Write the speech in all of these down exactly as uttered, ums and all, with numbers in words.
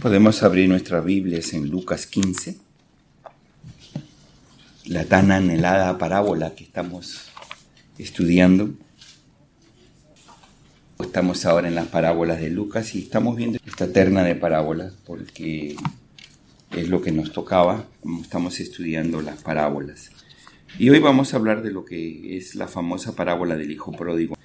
Podemos abrir nuestras Biblias en Lucas quince, la tan anhelada parábola que estamos estudiando. Estamos ahora en las parábolas de Lucas y estamos viendo esta terna de parábolas porque es lo que nos tocaba, como estamos estudiando las parábolas. Y hoy vamos a hablar de lo que es la famosa parábola del hijo pródigo.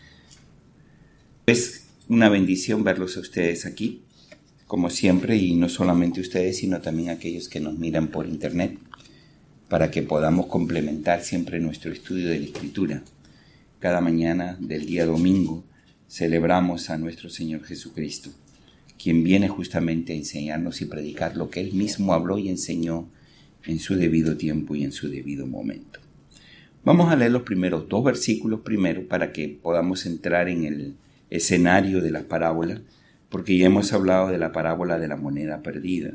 Es una bendición verlos a ustedes aquí, como siempre, y no solamente ustedes, sino también aquellos que nos miran por internet, para que podamos complementar siempre nuestro estudio de la Escritura. Cada mañana del día domingo celebramos a nuestro Señor Jesucristo, quien viene justamente a enseñarnos y predicar lo que Él mismo habló y enseñó en su debido tiempo y en su debido momento. Vamos a leer los primeros dos versículos primero para que podamos entrar en el escenario de las parábolas, porque ya hemos hablado de la parábola de la moneda perdida.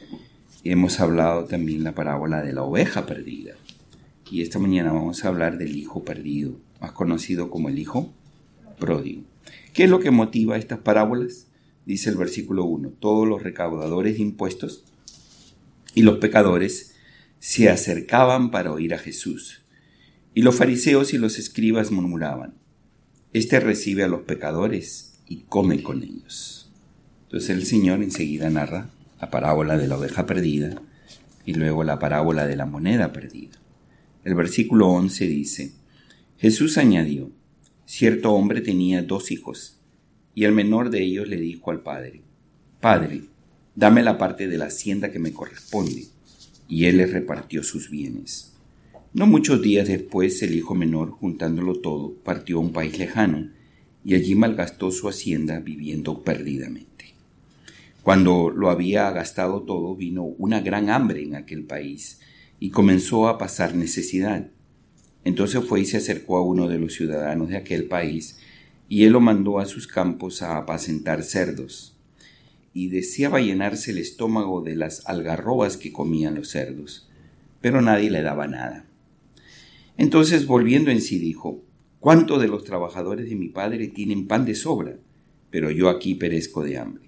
Y hemos hablado también de la parábola de la oveja perdida. Y esta mañana vamos a hablar del hijo perdido, más conocido como el hijo pródigo. ¿Qué es lo que motiva estas parábolas? Dice el versículo uno, todos los recaudadores de impuestos y los pecadores se acercaban para oír a Jesús. Y los fariseos y los escribas murmuraban, este recibe a los pecadores y come con ellos. Entonces el Señor enseguida narra la parábola de la oveja perdida y luego la parábola de la moneda perdida. El versículo once dice, Jesús añadió, cierto hombre tenía dos hijos, y el menor de ellos le dijo al padre, Padre, dame la parte de la hacienda que me corresponde. Y él le repartió sus bienes. No muchos días después, el hijo menor, juntándolo todo, partió a un país lejano, y allí malgastó su hacienda viviendo perdidamente. Cuando lo había gastado todo, vino una gran hambre en aquel país, y comenzó a pasar necesidad. Entonces fue y se acercó a uno de los ciudadanos de aquel país, y él lo mandó a sus campos a apacentar cerdos. Y deseaba llenarse el estómago de las algarrobas que comían los cerdos, pero nadie le daba nada. Entonces, volviendo en sí, dijo, ¿cuántos de los trabajadores de mi padre tienen pan de sobra? Pero yo aquí perezco de hambre.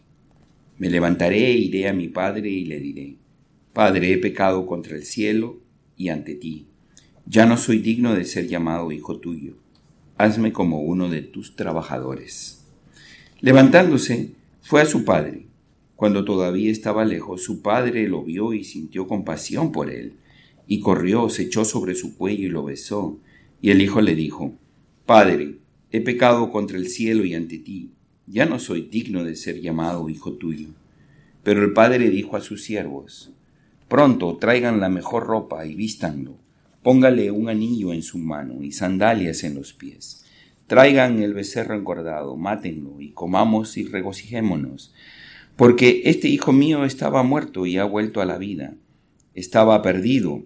Me levantaré e iré a mi padre y le diré, Padre, he pecado contra el cielo y ante ti. Ya no soy digno de ser llamado hijo tuyo. Hazme como uno de tus trabajadores. Levantándose, fue a su padre. Cuando todavía estaba lejos, su padre lo vio y sintió compasión por él. Y corrió, se echó sobre su cuello y lo besó. Y el hijo le dijo, Padre, he pecado contra el cielo y ante ti. Ya no soy digno de ser llamado hijo tuyo. Pero el padre dijo a sus siervos, pronto traigan la mejor ropa y vístanlo. Póngale un anillo en su mano y sandalias en los pies. Traigan el becerro engordado, mátenlo y comamos y regocijémonos. Porque este hijo mío estaba muerto y ha vuelto a la vida. Estaba perdido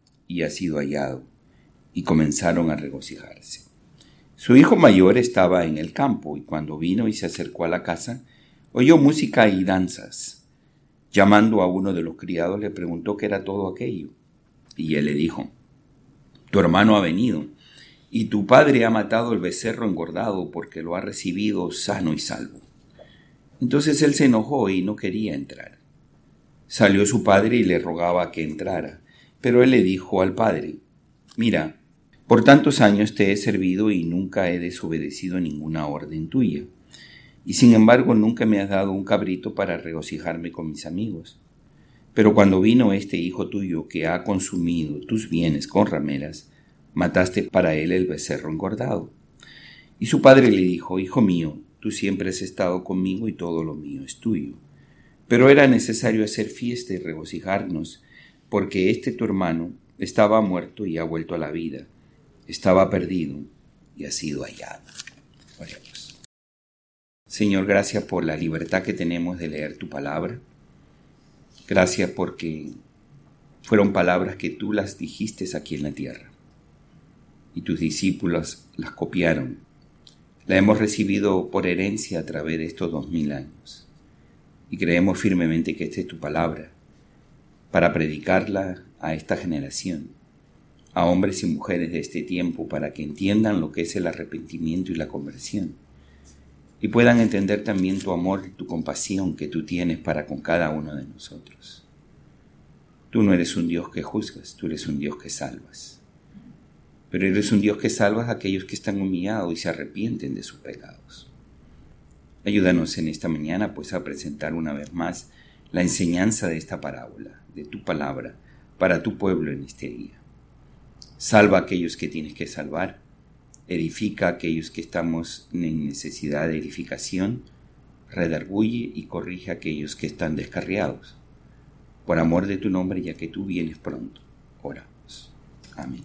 y ha sido hallado. Y comenzaron a regocijarse. Su hijo mayor estaba en el campo y cuando vino y se acercó a la casa, oyó música y danzas. Llamando a uno de los criados le preguntó qué era todo aquello. Y él le dijo, tu hermano ha venido y tu padre ha matado el becerro engordado porque lo ha recibido sano y salvo. Entonces él se enojó y no quería entrar. Salió su padre y le rogaba que entrara, pero él le dijo al padre, mira, por tantos años te he servido y nunca he desobedecido ninguna orden tuya. Y sin embargo nunca me has dado un cabrito para regocijarme con mis amigos. Pero cuando vino este hijo tuyo que ha consumido tus bienes con rameras, mataste para él el becerro engordado. Y su padre le dijo, hijo mío, tú siempre has estado conmigo y todo lo mío es tuyo. Pero era necesario hacer fiesta y regocijarnos, porque este tu hermano estaba muerto y ha vuelto a la vida. Estaba perdido y ha sido hallado. Oremos. Señor, gracias por la libertad que tenemos de leer tu palabra. Gracias porque fueron palabras que tú las dijiste aquí en la tierra. Y tus discípulos las copiaron. La hemos recibido por herencia a través de estos dos mil años. Y creemos firmemente que esta es tu palabra para predicarla a esta generación, a hombres y mujeres de este tiempo, para que entiendan lo que es el arrepentimiento y la conversión. y puedan entender también tu amor y tu compasión que tú tienes para con cada uno de nosotros. Tú no eres un Dios que juzgas, tú eres un Dios que salvas. Pero eres un Dios que salvas a aquellos que están humillados y se arrepienten de sus pecados. Ayúdanos en esta mañana pues a presentar una vez más la enseñanza de esta parábola, de tu palabra, para tu pueblo en este día. Salva a aquellos que tienes que salvar, edifica a aquellos que estamos en necesidad de edificación, redarguye y corrige a aquellos que están descarriados. Por amor de tu nombre, ya que tú vienes pronto, oramos. Amén.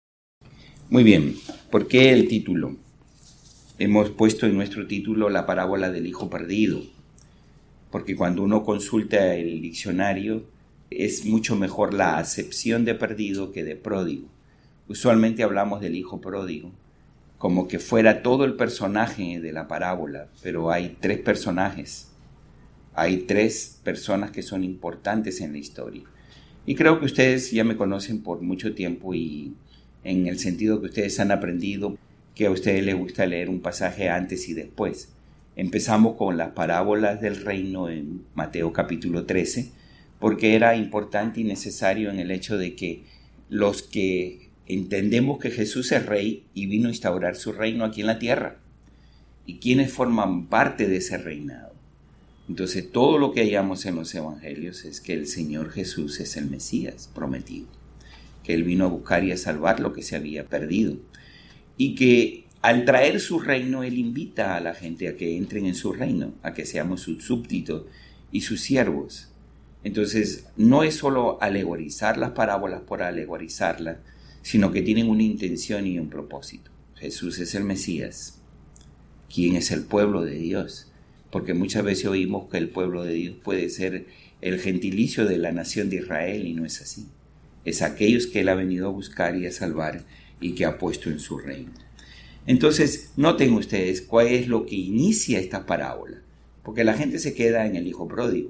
Muy bien, ¿por qué el título? Hemos puesto en nuestro título la parábola del hijo perdido, porque cuando uno consulta el diccionario es mucho mejor la acepción de perdido que de pródigo. Usualmente hablamos del hijo pródigo como que fuera todo el personaje de la parábola, pero hay tres personajes, hay tres personas que son importantes en la historia. Y creo que ustedes ya me conocen por mucho tiempo y en el sentido que ustedes han aprendido que a ustedes les gusta leer un pasaje antes y después. Empezamos con las parábolas del reino en Mateo capítulo trece, porque era importante y necesario en el hecho de que los que entendemos que Jesús es rey y vino a instaurar su reino aquí en la tierra, y quienes forman parte de ese reinado. Entonces todo lo que hallamos en los evangelios es que el Señor Jesús es el Mesías prometido, que Él vino a buscar y a salvar lo que se había perdido, y que al traer su reino Él invita a la gente a que entren en su reino, a que seamos sus súbditos y sus siervos. Entonces no es solo alegorizar las parábolas por alegorizarlas, sino que tienen una intención y un propósito. Jesús es el Mesías. ¿Quién es el pueblo de Dios? Porque muchas veces oímos que el pueblo de Dios puede ser el gentilicio de la nación de Israel, y no es así. Es aquellos que Él ha venido a buscar y a salvar y que ha puesto en su reino. Entonces, noten ustedes cuál es lo que inicia esta parábola, porque la gente se queda en el hijo pródigo.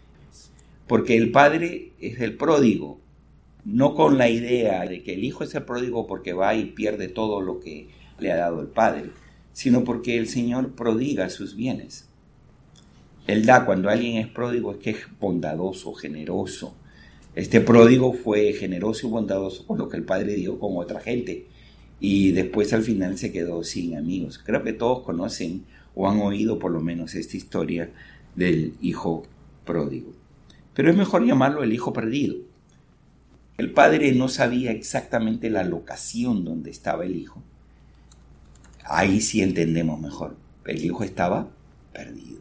Porque el padre es el pródigo, no con la idea de que el hijo es el pródigo porque va y pierde todo lo que le ha dado el padre, sino porque el Señor prodiga sus bienes. Él da, cuando alguien es pródigo, es que es bondadoso, generoso. Este pródigo fue generoso y bondadoso con lo que el padre dio con otra gente, y después al final se quedó sin amigos. Creo que todos conocen o han oído por lo menos esta historia del hijo pródigo. Pero es mejor llamarlo el hijo perdido. El padre no sabía exactamente la locación donde estaba el hijo. Ahí sí entendemos mejor. El hijo estaba perdido.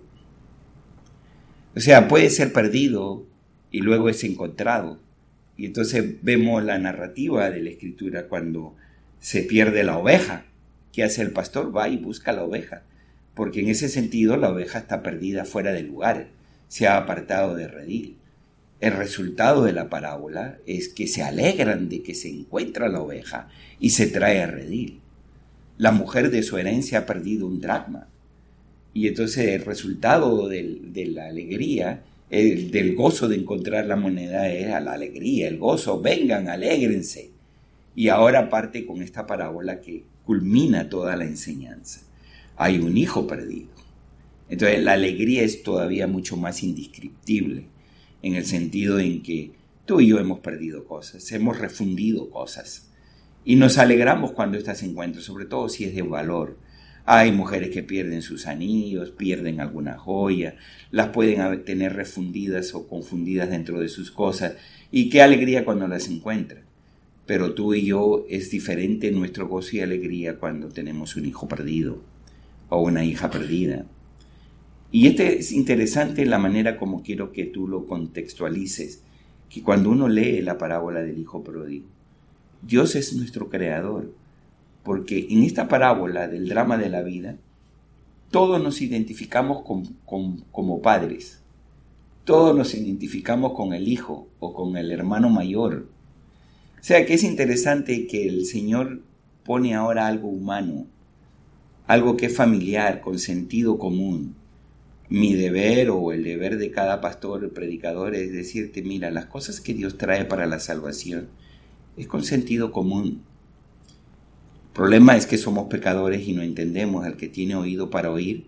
O sea, puede ser perdido y luego es encontrado. Y entonces vemos la narrativa de la Escritura cuando se pierde la oveja. ¿Qué hace el pastor? Va y busca la oveja. Porque en ese sentido la oveja está perdida fuera del lugar. Se ha apartado de redil. El resultado de la parábola es que se alegran de que se encuentra la oveja y se trae a redil. La mujer de su herencia ha perdido un dracma. Y entonces el resultado del, de la alegría, el, del gozo de encontrar la moneda, era la alegría, el gozo. Vengan, alégrense. Y ahora parte con esta parábola que culmina toda la enseñanza. Hay un hijo perdido. Entonces la alegría es todavía mucho más indescriptible, en el sentido en que tú y yo hemos perdido cosas, hemos refundido cosas. Y nos alegramos cuando estas se encuentran, sobre todo si es de valor. Hay mujeres que pierden sus anillos, pierden alguna joya, las pueden tener refundidas o confundidas dentro de sus cosas. Y qué alegría cuando las encuentran. Pero tú y yo es diferente nuestro gozo y alegría cuando tenemos un hijo perdido o una hija perdida. Y este es interesante la manera como quiero que tú lo contextualices, que cuando uno lee la parábola del hijo pródigo, Dios es nuestro creador, porque en esta parábola del drama de la vida, todos nos identificamos con, con, como padres, todos nos identificamos con el hijo o con el hermano mayor. O sea que es interesante que el Señor pone ahora algo humano, algo que es familiar, con sentido común. Mi deber o el deber de cada pastor, predicador, es decirte, mira, las cosas que Dios trae para la salvación es con sentido común. El problema es que somos pecadores y no entendemos. El que tiene oído para oír,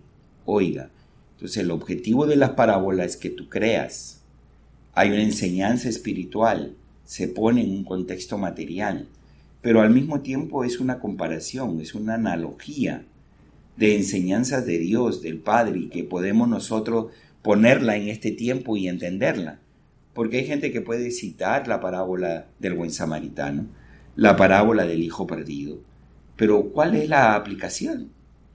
oiga. Entonces el objetivo de las parábolas es que tú creas. Hay una enseñanza espiritual, se pone en un contexto material, pero al mismo tiempo es una comparación, es una analogía de enseñanzas de Dios, del Padre, y que podemos nosotros ponerla en este tiempo y entenderla. Porque hay gente que puede citar la parábola del buen samaritano, la parábola del hijo perdido, pero ¿cuál es la aplicación?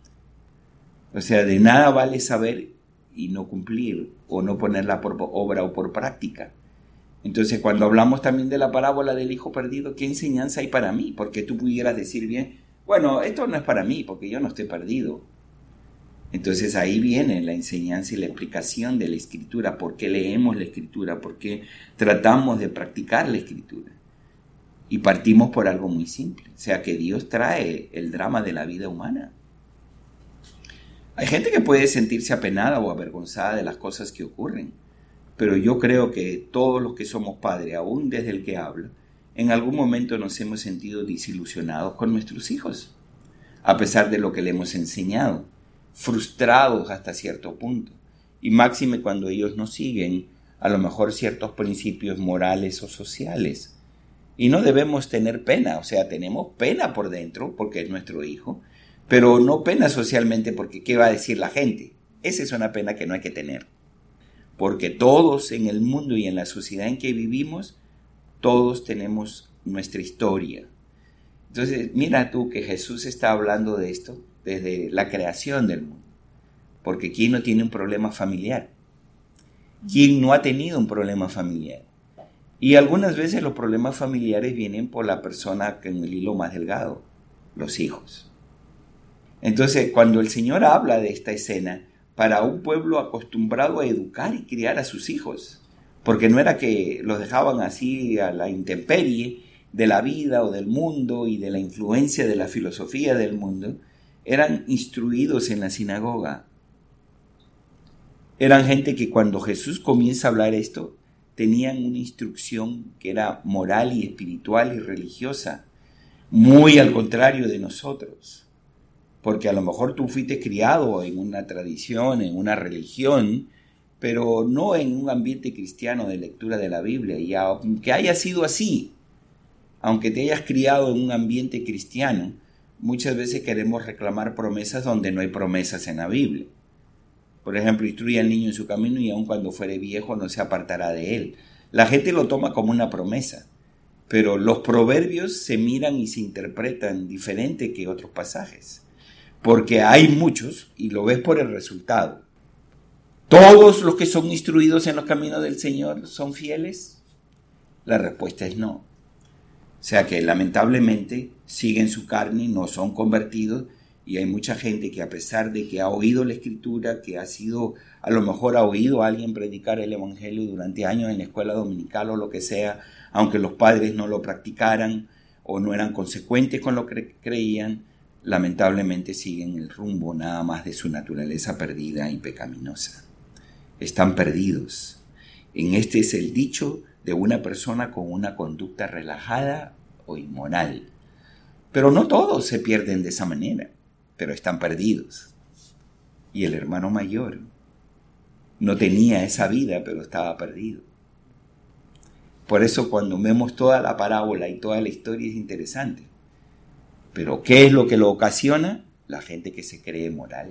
O sea, de nada vale saber y no cumplir, o no ponerla por obra o por práctica. Entonces, cuando hablamos también de la parábola del hijo perdido, ¿qué enseñanza hay para mí? Porque tú pudieras decir bien, bueno, esto no es para mí, porque yo no estoy perdido. Entonces ahí viene la enseñanza y la explicación de la Escritura, por qué leemos la Escritura, por qué tratamos de practicar la Escritura. Y partimos por algo muy simple, o sea que Dios trae el drama de la vida humana. Hay gente que puede sentirse apenada o avergonzada de las cosas que ocurren, pero yo creo que todos los que somos padres, aún desde el que habla, en algún momento nos hemos sentido desilusionados con nuestros hijos, a pesar de lo que le hemos enseñado, frustrados hasta cierto punto, y máxime cuando ellos no siguen a lo mejor ciertos principios morales o sociales. Y no debemos tener pena, o sea, tenemos pena por dentro porque es nuestro hijo, pero no pena socialmente porque ¿qué va a decir la gente? Esa es una pena que no hay que tener, porque todos en el mundo y en la sociedad en que vivimos, todos tenemos nuestra historia. Entonces, mira tú que Jesús está hablando de esto desde la creación del mundo. Porque ¿quién no tiene un problema familiar? ¿Quién no ha tenido un problema familiar? Y algunas veces los problemas familiares vienen por la persona con el hilo más delgado, los hijos. Entonces, cuando el Señor habla de esta escena, para un pueblo acostumbrado a educar y criar a sus hijos, porque no era que los dejaban así a la intemperie de la vida o del mundo y de la influencia de la filosofía del mundo, eran instruidos en la sinagoga. Eran gente que cuando Jesús comienza a hablar esto, tenían una instrucción que era moral y espiritual y religiosa, muy al contrario de nosotros. Porque a lo mejor tú fuiste criado en una tradición, en una religión, pero no en un ambiente cristiano de lectura de la Biblia. Y aunque haya sido así, aunque te hayas criado en un ambiente cristiano, muchas veces queremos reclamar promesas donde no hay promesas en la Biblia. Por ejemplo, instruye al niño en su camino y aun cuando fuere viejo no se apartará de él. La gente lo toma como una promesa, pero los proverbios se miran y se interpretan diferente que otros pasajes. Porque hay muchos, y lo ves por el resultado. ¿Todos los que son instruidos en los caminos del Señor son fieles? La respuesta es no. O sea que lamentablemente siguen su carne, no son convertidos, y hay mucha gente que a pesar de que ha oído la Escritura, que ha sido, a lo mejor ha oído a alguien predicar el Evangelio durante años en la escuela dominical o lo que sea, aunque los padres no lo practicaran o no eran consecuentes con lo que creían, lamentablemente siguen el rumbo nada más de su naturaleza perdida y pecaminosa. Están perdidos. En este es el dicho de una persona con una conducta relajada o inmoral. Pero no todos se pierden de esa manera, pero están perdidos. Y el hermano mayor no tenía esa vida, pero estaba perdido. Por eso cuando vemos toda la parábola y toda la historia es interesante. Pero ¿qué es lo que lo ocasiona? La gente que se cree moral,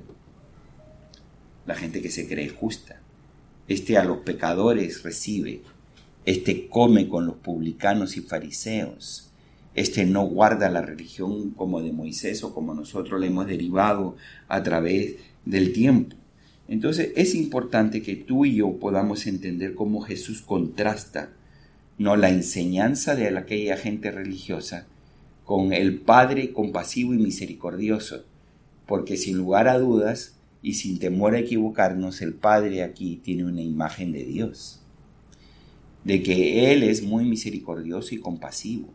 la gente que se cree justa. Este a los pecadores recibe, este come con los publicanos y fariseos, este no guarda la religión como de Moisés o como nosotros la hemos derivado a través del tiempo. Entonces es importante que tú y yo podamos entender cómo Jesús contrasta no la enseñanza de aquella gente religiosa con el Padre compasivo y misericordioso, porque sin lugar a dudas y sin temor a equivocarnos, el Padre aquí tiene una imagen de Dios, de que Él es muy misericordioso y compasivo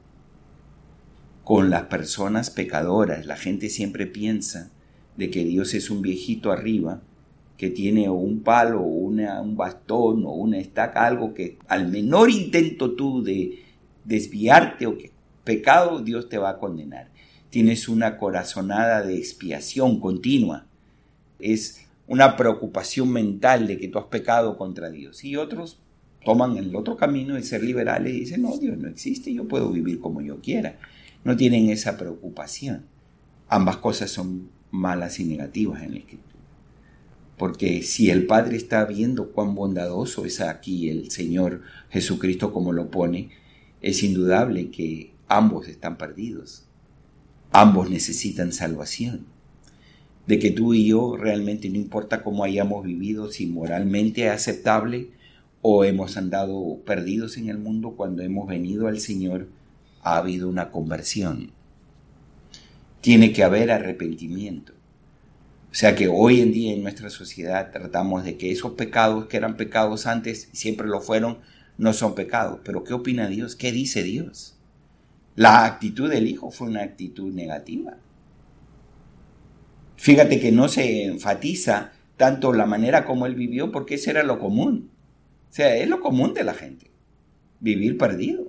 con las personas pecadoras. La gente siempre piensa de que Dios es un viejito arriba que tiene un palo o una, un bastón o una estaca, algo que al menor intento tú de desviarte o que pecado, Dios te va a condenar. Tienes una corazonada de expiación continua. Es una preocupación mental de que tú has pecado contra Dios. Y otros toman el otro camino de ser liberales y dicen, no, Dios no existe, yo puedo vivir como yo quiera. No tienen esa preocupación. Ambas cosas son malas y negativas en la Escritura. Porque si el Padre está viendo cuán bondadoso es aquí el Señor Jesucristo como lo pone, es indudable que ambos están perdidos. Ambos necesitan salvación. De que tú y yo realmente no importa cómo hayamos vivido, si moralmente es aceptable o hemos andado perdidos en el mundo, cuando hemos venido al Señor ha habido una conversión. Tiene que haber arrepentimiento. O sea que hoy en día en nuestra sociedad tratamos de que esos pecados que eran pecados antes y siempre lo fueron, no son pecados. Pero ¿qué opina Dios? ¿Qué dice Dios? La actitud del hijo fue una actitud negativa. Fíjate que no se enfatiza tanto la manera como él vivió, porque ese era lo común. O sea, es lo común de la gente, vivir perdido.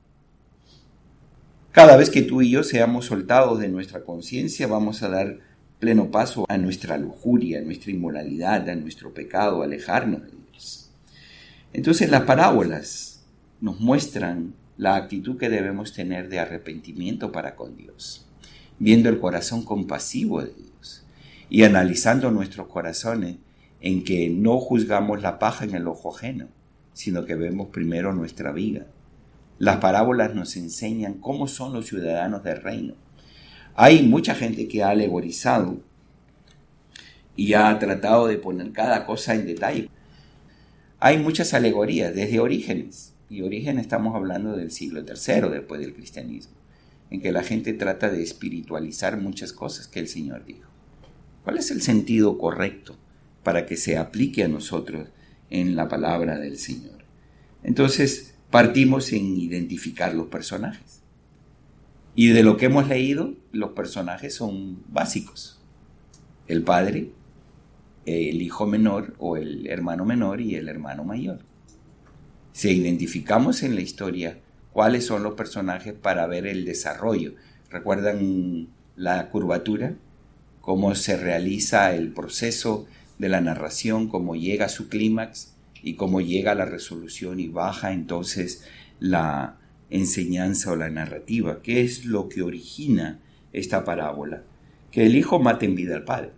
Cada vez que tú y yo seamos soltados de nuestra conciencia, vamos a dar pleno paso a nuestra lujuria, a nuestra inmoralidad, a nuestro pecado, a alejarnos de Dios. Entonces las parábolas nos muestran la actitud que debemos tener de arrepentimiento para con Dios, viendo el corazón compasivo de Dios y analizando nuestros corazones en que no juzgamos la paja en el ojo ajeno, sino que vemos primero nuestra viga. Las parábolas nos enseñan cómo son los ciudadanos del reino. Hay mucha gente que ha alegorizado y ha tratado de poner cada cosa en detalle. Hay muchas alegorías desde Orígenes, y Orígenes estamos hablando del siglo tercero después del cristianismo, en que la gente trata de espiritualizar muchas cosas que el Señor dijo. ¿Cuál es el sentido correcto para que se aplique a nosotros en la palabra del Señor? Entonces partimos en identificar los personajes. Y de lo que hemos leído, los personajes son básicos. El padre, el hijo menor o el hermano menor y el hermano mayor. Si identificamos en la historia cuáles son los personajes para ver el desarrollo. ¿Recuerdan la curvatura? Cómo se realiza el proceso de la narración, cómo llega a su clímax y cómo llega a la resolución y baja entonces la enseñanza o la narrativa. ¿Qué es lo que origina esta parábola? Que el hijo mate en vida al padre.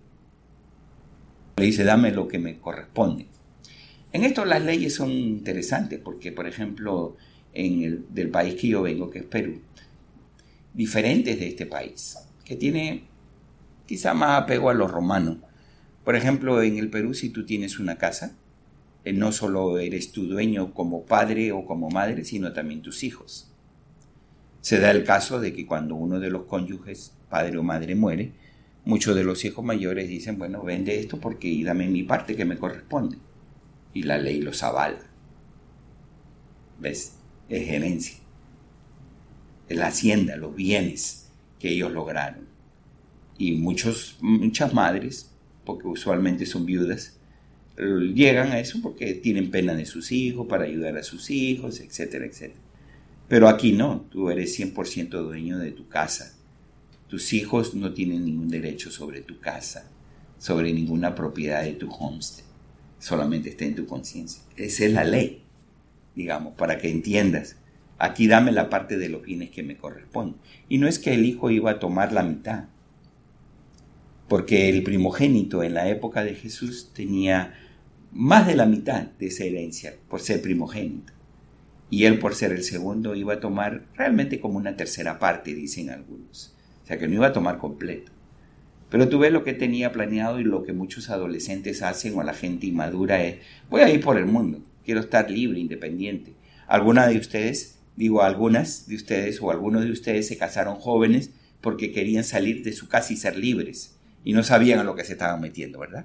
Le dice, dame lo que me corresponde. En esto las leyes son interesantes porque, por ejemplo, en el del país que yo vengo, que es Perú, diferentes de este país, que tiene quizá más apego a lo romano. Por ejemplo, en el Perú, si tú tienes una casa, no solo eres tu dueño como padre o como madre, sino también tus hijos. Se da el caso de que cuando uno de los cónyuges, padre o madre, muere, muchos de los hijos mayores dicen, bueno, vende esto porque y dame mi parte que me corresponde. Y la ley los avala. ¿Ves? Es herencia. Es la hacienda, los bienes que ellos lograron. Y muchos, muchas madres, porque usualmente son viudas, llegan a eso porque tienen pena de sus hijos, para ayudar a sus hijos, etcétera, etcétera. Pero aquí no, tú eres cien por ciento dueño de tu casa. Tus hijos no tienen ningún derecho sobre tu casa, sobre ninguna propiedad de tu homestead. Solamente está en tu conciencia. Esa es la ley, digamos, para que entiendas. Aquí dame la parte de los bienes que me corresponde. Y no es que el hijo iba a tomar la mitad, porque el primogénito en la época de Jesús tenía más de la mitad de esa herencia por ser primogénito. Y él, por ser el segundo, iba a tomar realmente como una tercera parte, dicen algunos. O sea, que no iba a tomar completo. Pero tú ves lo que tenía planeado y lo que muchos adolescentes hacen o la gente inmadura es, voy a ir por el mundo, quiero estar libre, independiente. Algunas de ustedes, digo algunas de ustedes o algunos de ustedes se casaron jóvenes porque querían salir de su casa y ser libres y no sabían a lo que se estaban metiendo, ¿verdad?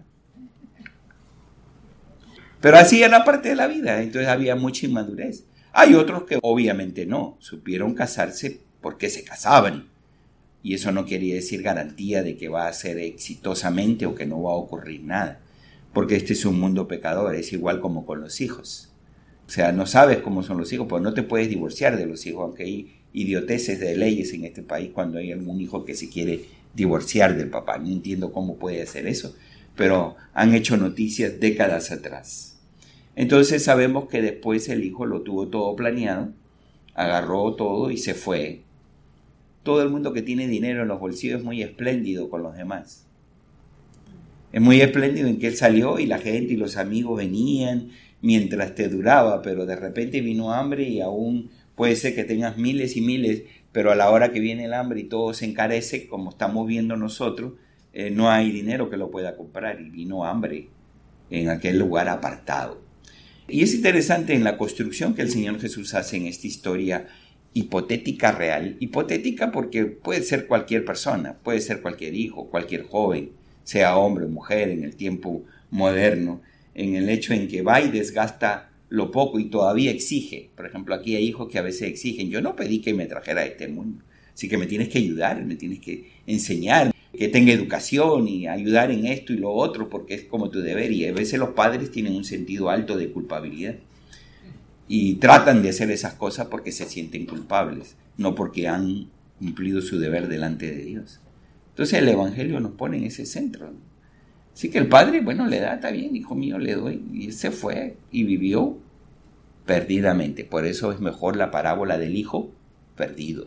Pero así era la parte de la vida, entonces había mucha inmadurez. Hay otros que obviamente no, supieron casarse porque se casaban. Y eso no quería decir garantía de que va a ser exitosamente o que no va a ocurrir nada. Porque este es un mundo pecador, es igual como con los hijos. O sea, no sabes cómo son los hijos, pues no te puedes divorciar de los hijos, aunque hay idioteces de leyes en este país cuando hay algún hijo que se quiere divorciar del papá. No entiendo cómo puede hacer eso. pero han hecho noticias décadas atrás. Entonces sabemos que después el hijo lo tuvo todo planeado, agarró todo y se fue. Todo el mundo que tiene dinero en los bolsillos es muy espléndido con los demás. Es muy espléndido en que él salió y la gente y los amigos venían mientras te duraba, pero de repente vino hambre y aún puede ser que tengas miles y miles, pero a la hora que viene el hambre y todo se encarece, como estamos viendo nosotros, eh, no hay dinero que lo pueda comprar y vino hambre en aquel lugar apartado. Y es interesante en la construcción que el Señor Jesús hace en esta historia hipotética real, hipotética porque puede ser cualquier persona, puede ser cualquier hijo, cualquier joven, sea hombre o mujer en el tiempo moderno, en el hecho en que va y desgasta lo poco y todavía exige. Por ejemplo, aquí hay hijos que a veces exigen, yo no pedí que me trajera a este mundo, así que me tienes que ayudar, me tienes que enseñar, que tenga educación y ayudar en esto y lo otro, porque es como tu deber. Y a veces los padres tienen un sentido alto de culpabilidad y tratan de hacer esas cosas porque se sienten culpables, no porque han cumplido su deber delante de Dios. Entonces el Evangelio nos pone en ese centro, ¿no? Así que el padre, bueno, le da, está bien, hijo mío, le doy. Y se fue y vivió perdidamente. Por eso es mejor la parábola del hijo perdido.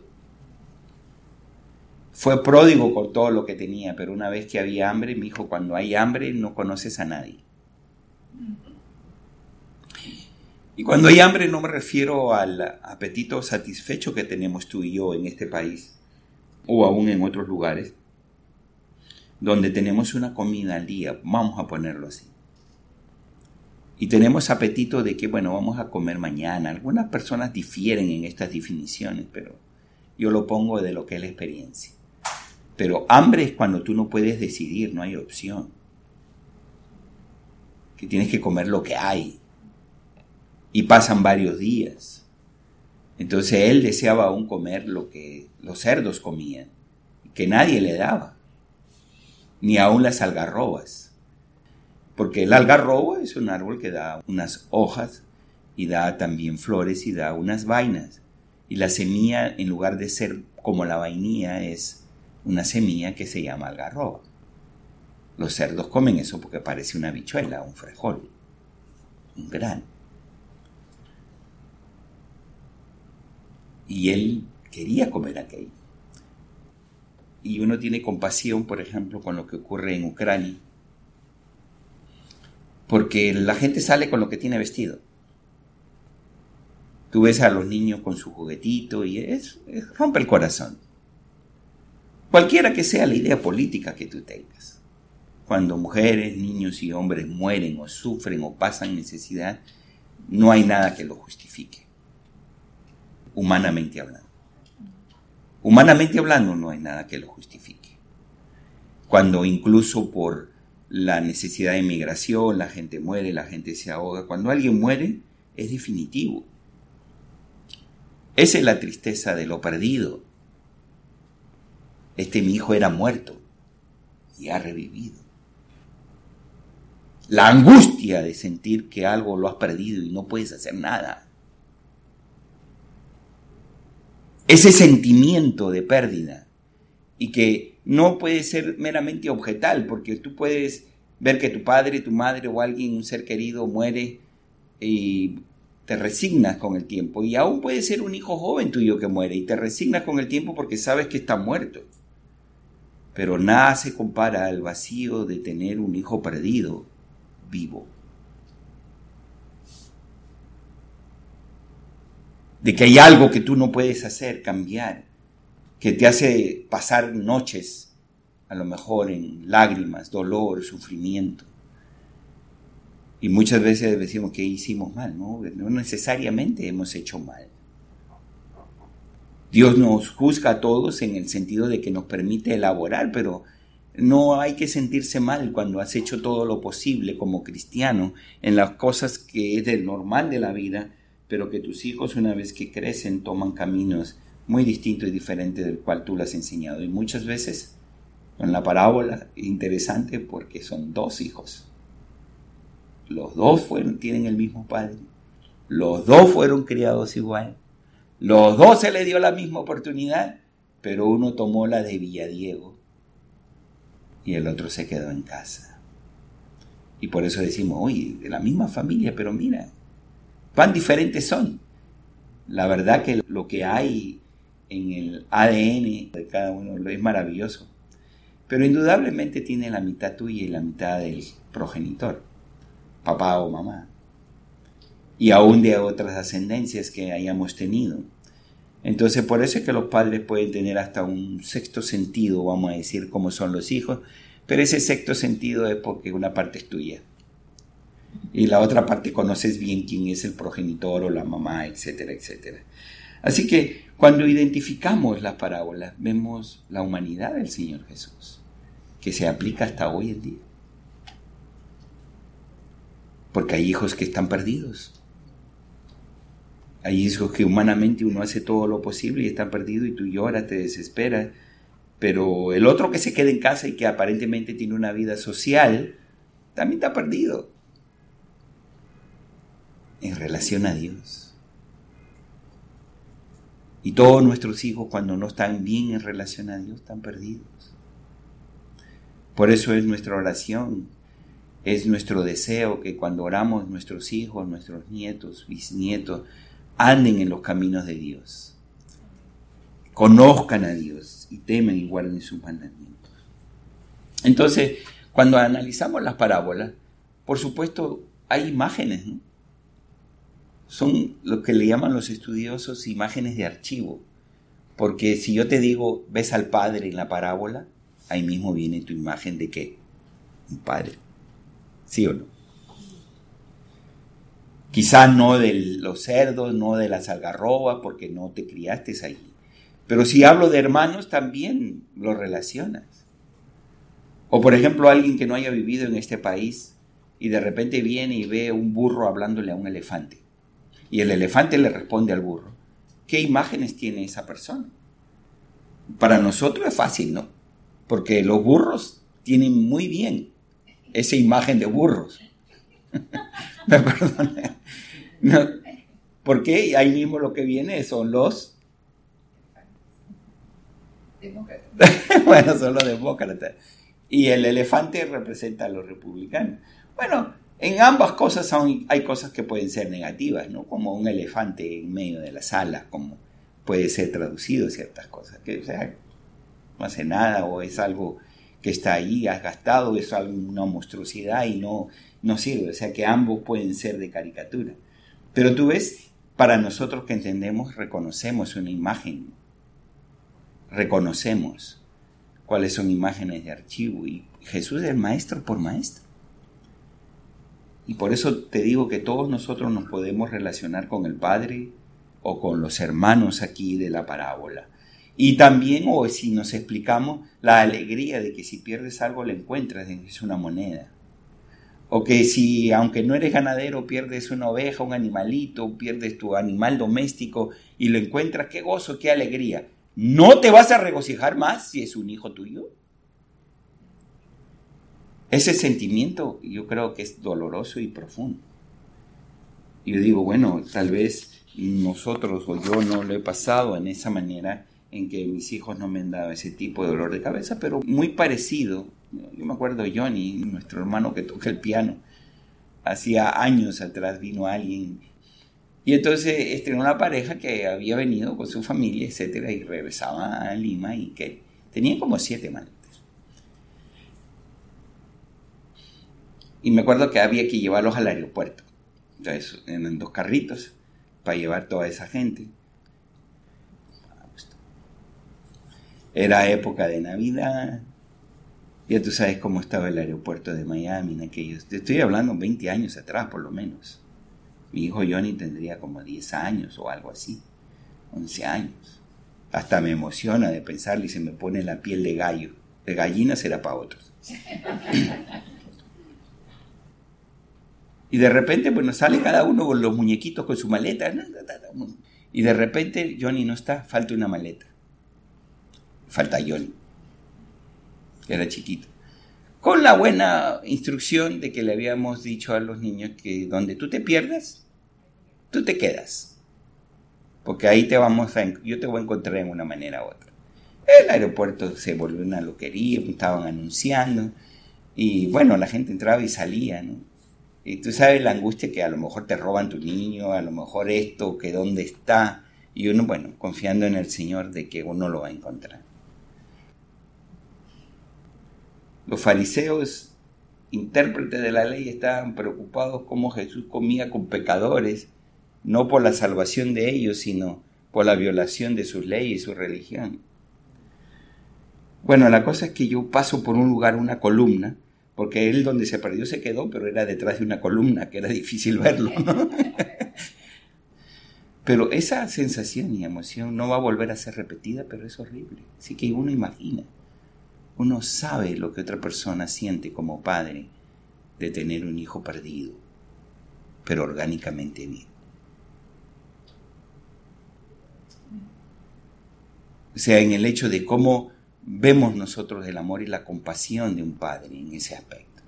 Fue pródigo con todo lo que tenía, pero una vez que había hambre, mi hijo, cuando hay hambre no conoces a nadie. Y cuando hay hambre no me refiero al apetito satisfecho que tenemos tú y yo en este país, o aún en otros lugares, donde tenemos una comida al día, vamos a ponerlo así. Y tenemos apetito de que, bueno, vamos a comer mañana. Algunas personas difieren en estas definiciones, pero yo lo pongo de lo que es la experiencia. Pero hambre es cuando tú no puedes decidir, no hay opción. Que tienes que comer lo que hay. Y pasan varios días. Entonces él deseaba aún comer lo que los cerdos comían, que nadie le daba. Ni aún las algarrobas, porque el algarrobo es un árbol que da unas hojas y da también flores y da unas vainas, y la semilla, en lugar de ser como la vainilla, es una semilla que se llama algarroba. Los cerdos comen eso porque parece una habichuela, un frijol, un grano. Y él quería comer aquello. Y uno tiene compasión, por ejemplo, con lo que ocurre en Ucrania, porque la gente sale con lo que tiene vestido. Tú ves a los niños con su juguetito y es, es rompe el corazón. Cualquiera que sea la idea política que tú tengas. Cuando mujeres, niños y hombres mueren o sufren o pasan necesidad, no hay nada que lo justifique, humanamente hablando. Humanamente hablando, no hay nada que lo justifique. Cuando incluso por la necesidad de migración, la gente muere, la gente se ahoga. Cuando alguien muere, es definitivo. Esa es la tristeza de lo perdido. Este mi hijo era muerto y ha revivido. La angustia de sentir que algo lo has perdido y no puedes hacer nada. Ese sentimiento de pérdida, y que no puede ser meramente objetal, porque tú puedes ver que tu padre, tu madre o alguien, un ser querido muere y te resignas con el tiempo, y aún puede ser un hijo joven tuyo que muere y te resignas con el tiempo porque sabes que está muerto, pero nada se compara al vacío de tener un hijo perdido vivo. De que hay algo que tú no puedes hacer, cambiar, que te hace pasar noches, a lo mejor en lágrimas, dolor, sufrimiento. Y muchas veces decimos que hicimos mal, ¿no? No necesariamente hemos hecho mal. Dios nos juzga a todos en el sentido de que nos permite elaborar, pero no hay que sentirse mal cuando has hecho todo lo posible como cristiano en las cosas que es del normal de la vida, pero que tus hijos, una vez que crecen, toman caminos muy distintos y diferentes del cual tú les has enseñado. Y muchas veces, con la parábola, es interesante porque son dos hijos. Los dos fueron, tienen el mismo padre. Los dos fueron criados igual. Los dos se les dio la misma oportunidad, pero uno tomó la de Villadiego y el otro se quedó en casa. Y por eso decimos, oye, de la misma familia, pero mira, cuán diferentes son. La verdad que lo que hay en el A D N de cada uno es maravilloso. Pero indudablemente tiene la mitad tuya y la mitad del progenitor, papá o mamá. Y aún de otras ascendencias que hayamos tenido. Entonces, por eso es que los padres pueden tener hasta un sexto sentido, vamos a decir, cómo son los hijos, pero ese sexto sentido es porque una parte es tuya. Y la otra parte conoces bien quién es el progenitor o la mamá, etcétera, etcétera. Así que cuando identificamos las parábolas, vemos la humanidad del Señor Jesús, que se aplica hasta hoy en día. Porque hay hijos que están perdidos. Hay hijos que humanamente uno hace todo lo posible y están perdidos y tú lloras, te desesperas. Pero el otro que se queda en casa y que aparentemente tiene una vida social, también está perdido en relación a Dios. Y todos nuestros hijos, cuando no están bien en relación a Dios, están perdidos. Por eso es nuestra oración, es nuestro deseo que cuando oramos nuestros hijos, nuestros nietos, bisnietos, anden en los caminos de Dios, conozcan a Dios y temen y guarden sus mandamientos. Entonces, cuando analizamos las parábolas, por supuesto, hay imágenes, ¿no? Son lo que le llaman los estudiosos imágenes de archivo, porque si yo te digo, ves al Padre en la parábola, ahí mismo viene tu imagen de ¿qué? Un Padre, ¿sí o no? Quizás no de los cerdos, no de las algarrobas, porque no te criaste ahí. Pero si hablo de hermanos, también lo relacionas. O por ejemplo, alguien que no haya vivido en este país y de repente viene y ve un burro hablándole a un elefante. Y el elefante le responde al burro. ¿Qué imágenes tiene esa persona? Para nosotros es fácil, ¿no? Porque los burros tienen muy bien esa imagen de burros. Me perdona. No, porque ahí mismo lo que viene son los demócratas. Bueno, son los demócratas. Y el elefante representa a los republicanos. Bueno, en ambas cosas son, hay cosas que pueden ser negativas, ¿no? Como un elefante en medio de la sala, como puede ser traducido ciertas cosas. Que, o sea, no hace nada o es algo que está ahí, has gastado, es una monstruosidad y no, no sirve. O sea que ambos pueden ser de caricatura. Pero tú ves, para nosotros que entendemos, reconocemos una imagen. Reconocemos cuáles son imágenes de archivo. Y Jesús es maestro por maestro. Y por eso te digo que todos nosotros nos podemos relacionar con el Padre o con los hermanos aquí de la parábola. Y también, o si nos explicamos, la alegría de que si pierdes algo le encuentras, es una moneda. O que si, aunque no eres ganadero, pierdes una oveja, un animalito, pierdes tu animal doméstico y lo encuentras, qué gozo, qué alegría. ¿No te vas a regocijar más si es un hijo tuyo? Ese sentimiento yo creo que es doloroso y profundo. Yo digo, bueno, tal vez nosotros o yo no lo he pasado en esa manera en que mis hijos no me han dado ese tipo de dolor de cabeza, pero muy parecido. Yo me acuerdo de Johnny, nuestro hermano que toca el piano. Hacía años atrás vino alguien y entonces estrenó una pareja que había venido con su familia, etcétera, y regresaba a Lima y que tenían como siete maletas. Y me acuerdo que había que llevarlos al aeropuerto. Entonces, en dos carritos para llevar toda esa gente. Era época de Navidad. Ya tú sabes cómo estaba el aeropuerto de Miami en aquellos. Te estoy hablando veinte años atrás, por lo menos. Mi hijo Johnny tendría como diez años o algo así. once años. Hasta me emociona de pensarlo y se me pone la piel de gallo. De gallina será para otros. Y de repente, bueno, sale cada uno con los muñequitos con su maleta. Y de repente Johnny no está, falta una maleta. Falta Johnny, que era chiquito. Con la buena instrucción de que le habíamos dicho a los niños que donde tú te pierdas, tú te quedas. Porque ahí te vamos a, yo te voy a encontrar en una manera u otra. El aeropuerto se volvió una loquería, estaban anunciando. Y bueno, la gente entraba y salía, ¿no? Y tú sabes la angustia que a lo mejor te roban tu niño, a lo mejor esto, que dónde está. Y uno, bueno, confiando en el Señor de que uno lo va a encontrar. Los fariseos, intérpretes de la ley, estaban preocupados cómo Jesús comía con pecadores, no por la salvación de ellos, sino por la violación de sus leyes y su religión. Bueno, la cosa es que yo paso por un lugar, una columna, porque él donde se perdió se quedó, pero era detrás de una columna, que era difícil verlo, ¿no? Pero esa sensación y emoción no va a volver a ser repetida, pero es horrible. Así que uno imagina, uno sabe lo que otra persona siente como padre de tener un hijo perdido, pero orgánicamente bien. O sea, en el hecho de cómo vemos nosotros el amor y la compasión de un padre en ese aspecto.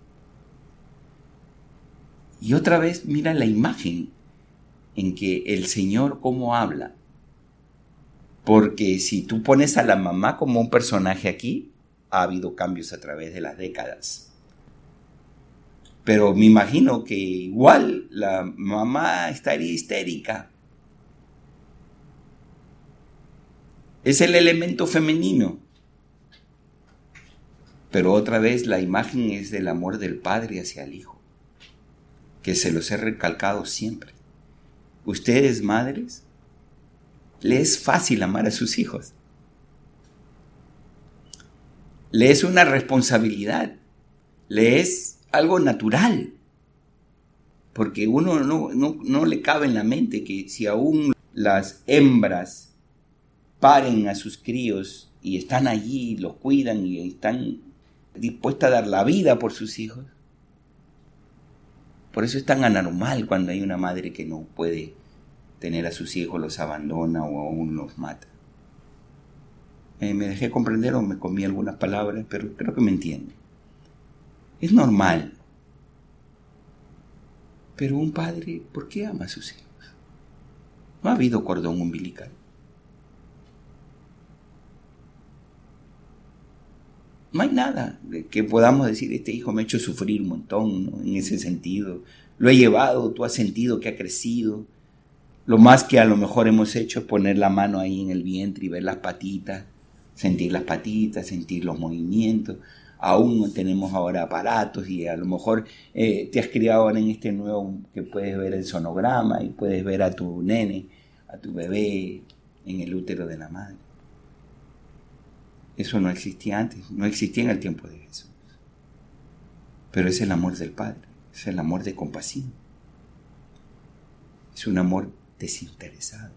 Y otra vez mira la imagen en que el Señor cómo habla. Porque si tú pones a la mamá como un personaje aquí, ha habido cambios a través de las décadas. Pero me imagino que igual la mamá estaría histérica. Es el elemento femenino. Pero otra vez la imagen es del amor del padre hacia el hijo, que se los he recalcado siempre. Ustedes, madres, les es fácil amar a sus hijos. Les es una responsabilidad, les es algo natural, porque uno no, no, no le cabe en la mente que si aún las hembras paren a sus críos y están allí, los cuidan y están dispuestas a dar la vida por sus hijos. Por eso es tan anormal cuando hay una madre que no puede tener a sus hijos, los abandona o aún los mata. Eh, me dejé comprender o me comí algunas palabras, pero creo que me entienden. Es normal. Pero un padre, ¿por qué ama a sus hijos? No ha habido cordón umbilical. No hay nada que podamos decir, este hijo me ha hecho sufrir un montón, ¿no? En ese sentido. Lo he llevado, tú has sentido que ha crecido. Lo más que a lo mejor hemos hecho es poner la mano ahí en el vientre y ver las patitas, sentir las patitas, sentir los movimientos. Aún no tenemos ahora aparatos y a lo mejor eh, te has criado ahora en este nuevo que puedes ver el sonograma y puedes ver a tu nene, a tu bebé en el útero de la madre. Eso no existía antes, no existía en el tiempo de Jesús. Pero es el amor del Padre, es el amor de compasión. Es un amor desinteresado.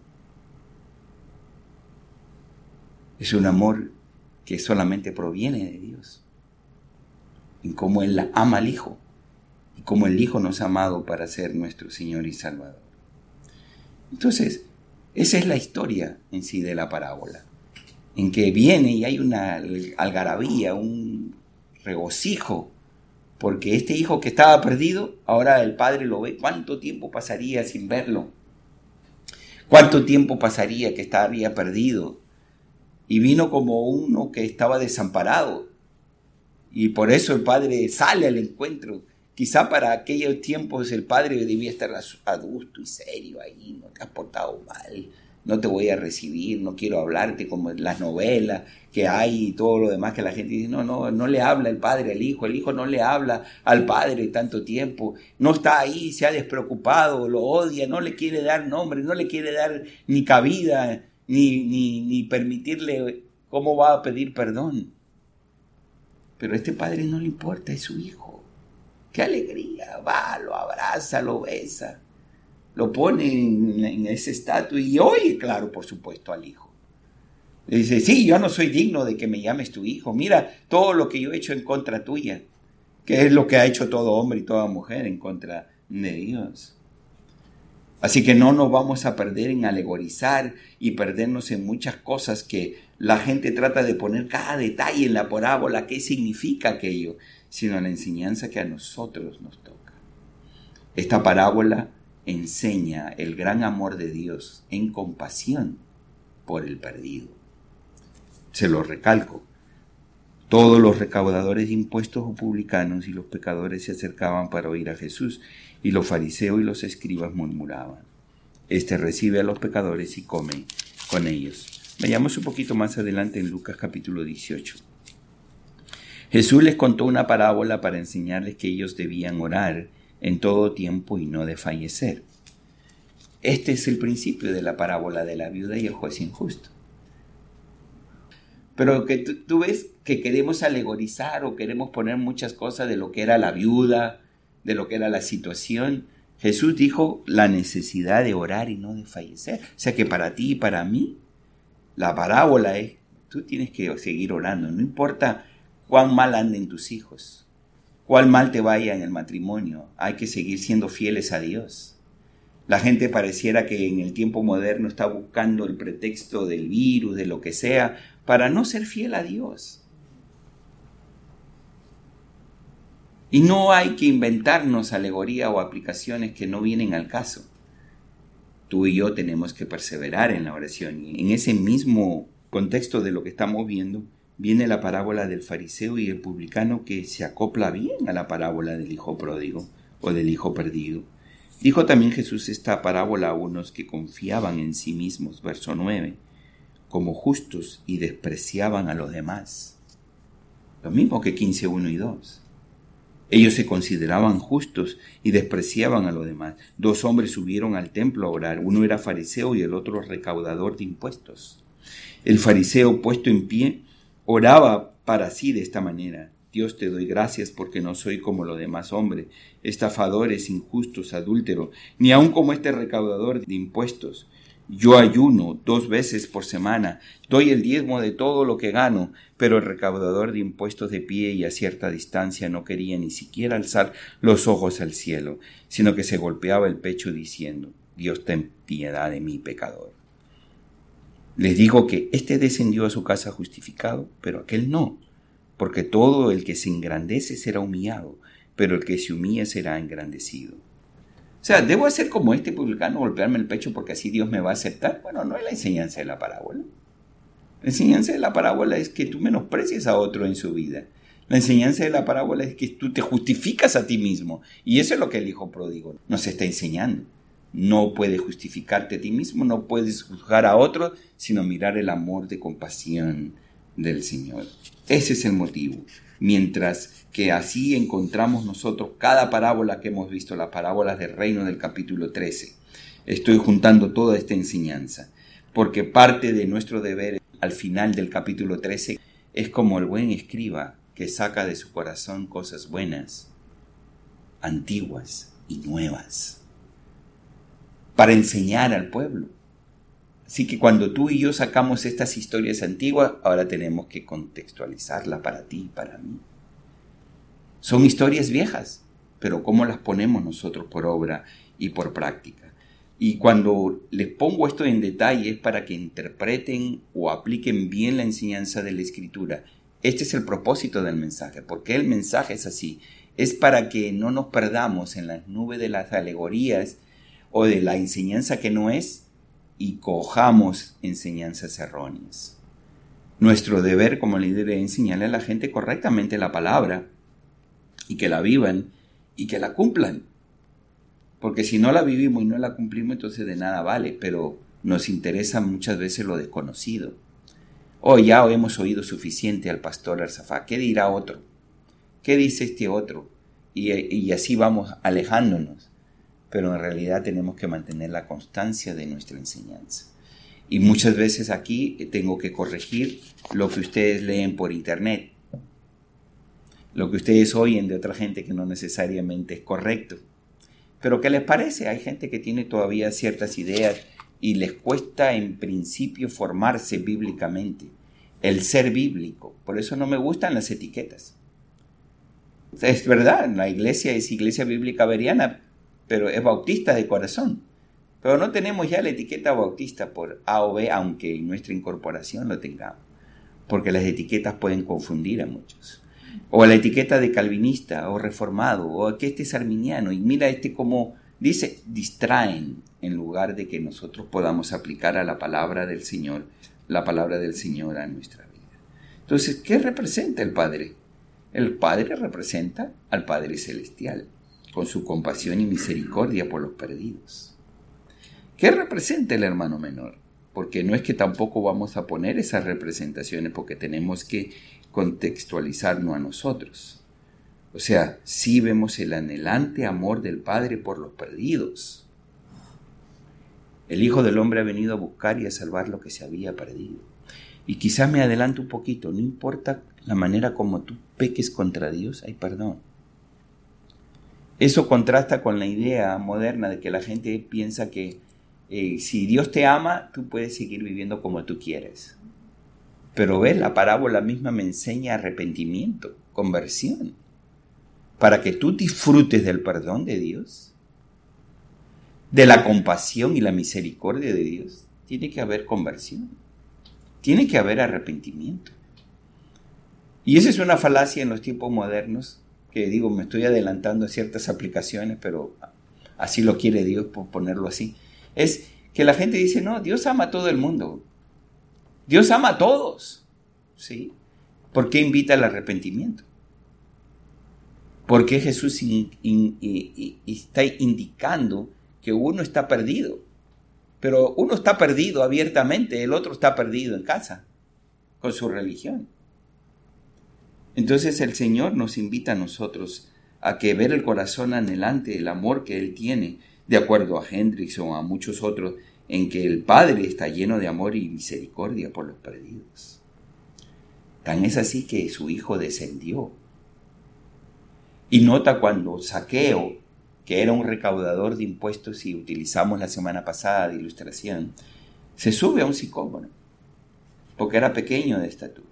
Es un amor que solamente proviene de Dios. En cómo Él ama al Hijo y cómo el Hijo nos ha amado para ser nuestro Señor y Salvador. Entonces, esa es la historia en sí de la parábola, en que viene y hay una algarabía, un regocijo, porque este hijo que estaba perdido, ahora el padre lo ve. ¿Cuánto tiempo pasaría sin verlo? ¿Cuánto tiempo pasaría que estaría perdido? Y vino como uno que estaba desamparado, y por eso el padre sale al encuentro. Quizá para aquellos tiempos el padre debía estar adusto y serio ahí, no te has portado mal, no te voy a recibir, no quiero hablarte como en las novelas que hay y todo lo demás que la gente dice, no, no, no le habla el padre al hijo, el hijo no le habla al padre tanto tiempo, no está ahí, se ha despreocupado, lo odia, no le quiere dar nombre, no le quiere dar ni cabida, ni, ni, ni permitirle cómo va a pedir perdón. Pero a este padre no le importa, es su hijo. ¡Qué alegría! Va, lo abraza, lo besa, lo pone en, en ese estatua y oye, claro, por supuesto, al hijo. Le dice, sí, yo no soy digno de que me llames tu hijo. Mira todo lo que yo he hecho en contra tuya, que es lo que ha hecho todo hombre y toda mujer en contra de Dios. Así que no nos vamos a perder en alegorizar y perdernos en muchas cosas que la gente trata de poner cada detalle en la parábola, qué significa aquello, sino la enseñanza que a nosotros nos toca. Esta parábola enseña el gran amor de Dios en compasión por el perdido. Se lo recalco. Todos los recaudadores de impuestos o publicanos y los pecadores se acercaban para oír a Jesús, y los fariseos y los escribas murmuraban: Este recibe a los pecadores y come con ellos. Vayamos un poquito más adelante en Lucas capítulo dieciocho. Jesús les contó una parábola para enseñarles que ellos debían orar en todo tiempo y no desfallecer. Este es el principio de la parábola de la viuda y el juez injusto. Pero que tú, tú ves que queremos alegorizar o queremos poner muchas cosas de lo que era la viuda, de lo que era la situación. Jesús dijo la necesidad de orar y no de fallecer. O sea que para ti y para mí, la parábola es, tú tienes que seguir orando. No importa cuán mal anden tus hijos, cuán mal te vaya en el matrimonio, hay que seguir siendo fieles a Dios. La gente pareciera que en el tiempo moderno está buscando el pretexto del virus, de lo que sea, para no ser fiel a Dios. Y no hay que inventarnos alegoría o aplicaciones que no vienen al caso. Tú y yo tenemos que perseverar en la oración. Y en ese mismo contexto de lo que estamos viendo, viene la parábola del fariseo y el publicano, que se acopla bien a la parábola del hijo pródigo o del hijo perdido. Dijo también Jesús esta parábola a unos que confiaban en sí mismos, verso nueve, como justos y despreciaban a los demás. Lo mismo que quince, uno y dos. Ellos se consideraban justos y despreciaban a los demás. Dos hombres subieron al templo a orar. Uno era fariseo y el otro recaudador de impuestos. El fariseo, puesto en pie, oraba para sí de esta manera: Dios, te doy gracias porque no soy como los demás hombres, estafadores, injustos, adúlteros, ni aun como este recaudador de impuestos. Yo ayuno dos veces por semana, doy el diezmo de todo lo que gano, pero el recaudador de impuestos de pie y a cierta distancia no quería ni siquiera alzar los ojos al cielo, sino que se golpeaba el pecho diciendo: Dios, ten piedad de mí, pecador. Les digo que éste descendió a su casa justificado, pero aquel no, porque todo el que se engrandece será humillado, pero el que se humilla será engrandecido. O sea, ¿debo hacer como este publicano, golpearme el pecho porque así Dios me va a aceptar? Bueno, no es la enseñanza de la parábola. La enseñanza de la parábola es que tú menosprecies a otro en su vida. La enseñanza de la parábola es que tú te justificas a ti mismo. Y eso es lo que el hijo pródigo nos está enseñando. No puedes justificarte a ti mismo, no puedes juzgar a otros, sino mirar el amor de compasión del Señor. Ese es el motivo. Mientras que así encontramos nosotros cada parábola que hemos visto, las parábolas del reino del capítulo trece. Estoy juntando toda esta enseñanza, porque parte de nuestro deber al final del capítulo trece es como el buen escriba que saca de su corazón cosas buenas, antiguas y nuevas, para enseñar al pueblo. Así que cuando tú y yo sacamos estas historias antiguas, ahora tenemos que contextualizarlas para ti y para mí. Son historias viejas, pero ¿cómo las ponemos nosotros por obra y por práctica? Y cuando les pongo esto en detalle es para que interpreten o apliquen bien la enseñanza de la Escritura. Este es el propósito del mensaje. ¿Por qué el mensaje es así? Es para que no nos perdamos en las nubes de las alegorías o de la enseñanza que no es, y cojamos enseñanzas erróneas. Nuestro deber como líder es enseñarle a la gente correctamente la palabra y que la vivan y que la cumplan. Porque si no la vivimos y no la cumplimos, entonces de nada vale, pero nos interesa muchas veces lo desconocido. O ya hemos oído suficiente al pastor Arzafá. ¿Qué dirá otro? ¿Qué dice este otro? Y, y así vamos alejándonos. Pero en realidad tenemos que mantener la constancia de nuestra enseñanza. Y muchas veces aquí tengo que corregir lo que ustedes leen por internet, lo que ustedes oyen de otra gente que no necesariamente es correcto. Pero ¿qué les parece? Hay gente que tiene todavía ciertas ideas y les cuesta en principio formarse bíblicamente, el ser bíblico. Por eso no me gustan las etiquetas. Es verdad, la iglesia es Iglesia Bíblica Veriana, pero es bautista de corazón. Pero no tenemos ya la etiqueta bautista por A o B, aunque en nuestra incorporación lo tengamos, porque las etiquetas pueden confundir a muchos. O la etiqueta de calvinista o reformado, o que este es arminiano, y mira este como dice, distraen en lugar de que nosotros podamos aplicar a la palabra del Señor, la palabra del Señor a nuestra vida. Entonces, ¿qué representa el Padre? El Padre representa al Padre Celestial, con su compasión y misericordia por los perdidos. ¿Qué representa el hermano menor? Porque no es que tampoco vamos a poner esas representaciones, porque tenemos que contextualizarnos a nosotros. O sea, sí vemos el anhelante amor del Padre por los perdidos. El Hijo del Hombre ha venido a buscar y a salvar lo que se había perdido. Y quizás me adelanto un poquito, no importa la manera como tú peques contra Dios, hay perdón. Eso contrasta con la idea moderna de que la gente piensa que eh, si Dios te ama, tú puedes seguir viviendo como tú quieres. Pero ves, la parábola misma me enseña arrepentimiento, conversión. Para que tú disfrutes del perdón de Dios, de la compasión y la misericordia de Dios, tiene que haber conversión, tiene que haber arrepentimiento. Y esa es una falacia en los tiempos modernos, que digo, me estoy adelantando a ciertas aplicaciones, pero así lo quiere Dios, por ponerlo así. Es que la gente dice, no, Dios ama a todo el mundo. Dios ama a todos. ¿Sí? ¿Por qué invita al arrepentimiento? Porque Jesús in, in, in, in, está indicando que uno está perdido. Pero uno está perdido abiertamente, el otro está perdido en casa, con su religión. Entonces el Señor nos invita a nosotros a que ver el corazón anhelante, el amor que Él tiene, de acuerdo a Hendricks o a muchos otros, en que el Padre está lleno de amor y misericordia por los perdidos. Tan es así que su Hijo descendió. Y nota cuando Zaqueo, que era un recaudador de impuestos y utilizamos la semana pasada de ilustración, se sube a un sicómoro, porque era pequeño de estatura.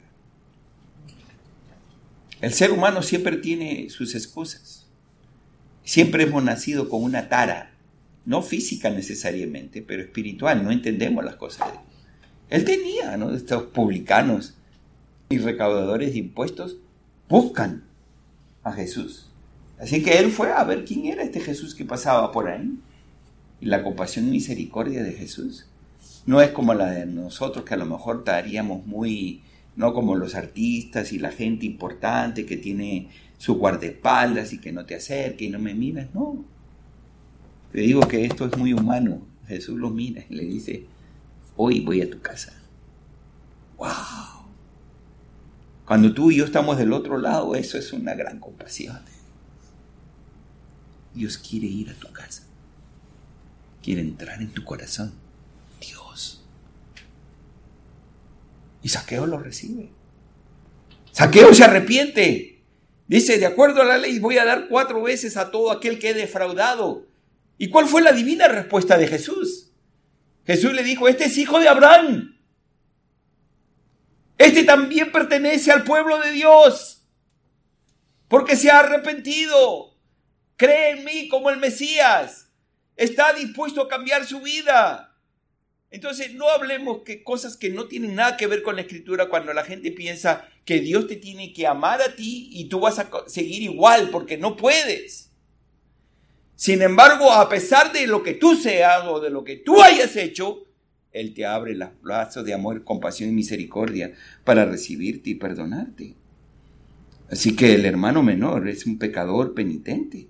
El ser humano siempre tiene sus excusas. Siempre hemos nacido con una tara, no física necesariamente, pero espiritual, no entendemos las cosas de Dios. Él tenía, ¿no? Estos publicanos y recaudadores de impuestos buscan a Jesús. Así que él fue a ver quién era este Jesús que pasaba por ahí. Y la compasión y misericordia de Jesús no es como la de nosotros, que a lo mejor estaríamos muy, no como los artistas y la gente importante que tiene su guardaespaldas y que no te acerque y no me miras. No. Te digo que esto es muy humano. Jesús lo mira y le dice, hoy voy a tu casa. ¡Wow! Cuando tú y yo estamos del otro lado, eso es una gran compasión. Dios quiere ir a tu casa. Quiere entrar en tu corazón. Dios. Y Zaqueo lo recibe. Zaqueo se arrepiente. Dice, de acuerdo a la ley, voy a dar cuatro veces a todo aquel que he defraudado. ¿Y cuál fue la divina respuesta de Jesús? Jesús le dijo, este es hijo de Abraham. Este también pertenece al pueblo de Dios. Porque se ha arrepentido. Cree en mí como el Mesías. Está dispuesto a cambiar su vida. Entonces no hablemos que cosas que no tienen nada que ver con la Escritura cuando la gente piensa que Dios te tiene que amar a ti y tú vas a seguir igual porque no puedes. Sin embargo, a pesar de lo que tú seas o de lo que tú hayas hecho, Él te abre los brazos de amor, compasión y misericordia para recibirte y perdonarte. Así que el hermano menor es un pecador penitente.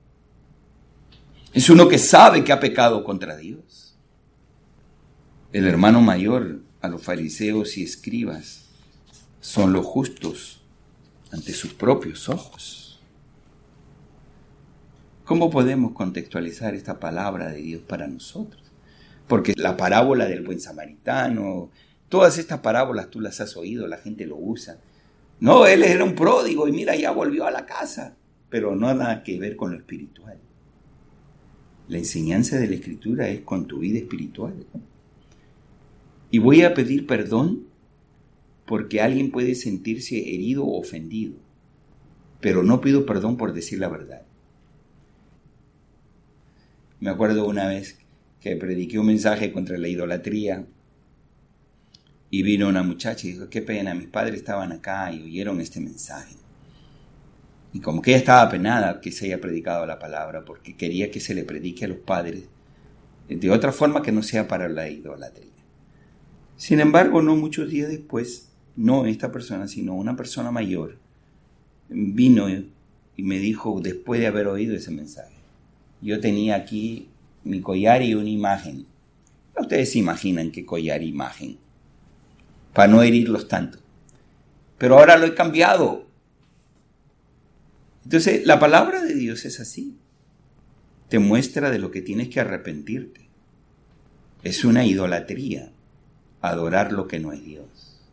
Es uno que sabe que ha pecado contra Dios. El hermano mayor, a los fariseos y escribas, son los justos ante sus propios ojos. ¿Cómo podemos contextualizar esta palabra de Dios para nosotros? Porque la parábola del buen samaritano, todas estas parábolas tú las has oído, la gente lo usa. No, él era un pródigo y mira, ya volvió a la casa, pero no nada que ver con lo espiritual. La enseñanza de la Escritura es con tu vida espiritual. Y voy a pedir perdón porque alguien puede sentirse herido o ofendido, pero no pido perdón por decir la verdad. Me acuerdo una vez que prediqué un mensaje contra la idolatría y vino una muchacha y dijo, qué pena, mis padres estaban acá y oyeron este mensaje. Y como que ella estaba apenada que se haya predicado la palabra porque quería que se le predique a los padres de otra forma que no sea para la idolatría. Sin embargo, no muchos días después no esta persona, sino una persona mayor, vino y me dijo, después de haber oído ese mensaje, yo tenía aquí mi collar y una imagen. Ustedes se imaginan qué collar e imagen, para no herirlos tanto. Pero ahora lo he cambiado. Entonces, la palabra de Dios es así. Te muestra de lo que tienes que arrepentirte. Es una idolatría adorar lo que no es Dios.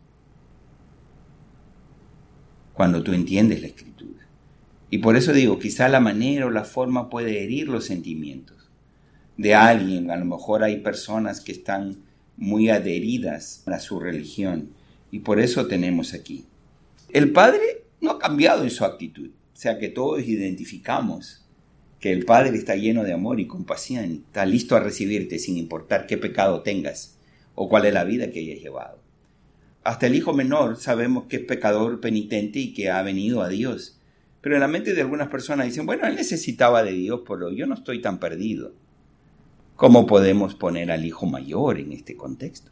Cuando tú entiendes la Escritura. Y por eso digo, quizá la manera o la forma puede herir los sentimientos de alguien. A lo mejor hay personas que están muy adheridas a su religión. Y por eso tenemos aquí. El Padre no ha cambiado en su actitud. O sea que todos identificamos que el Padre está lleno de amor y compasión y está listo a recibirte sin importar qué pecado tengas o cuál es la vida que hayas llevado. Hasta el hijo menor sabemos que es pecador penitente y que ha venido a Dios. Pero en la mente de algunas personas dicen, bueno, él necesitaba de Dios, pero yo no estoy tan perdido. ¿Cómo podemos poner al hijo mayor en este contexto?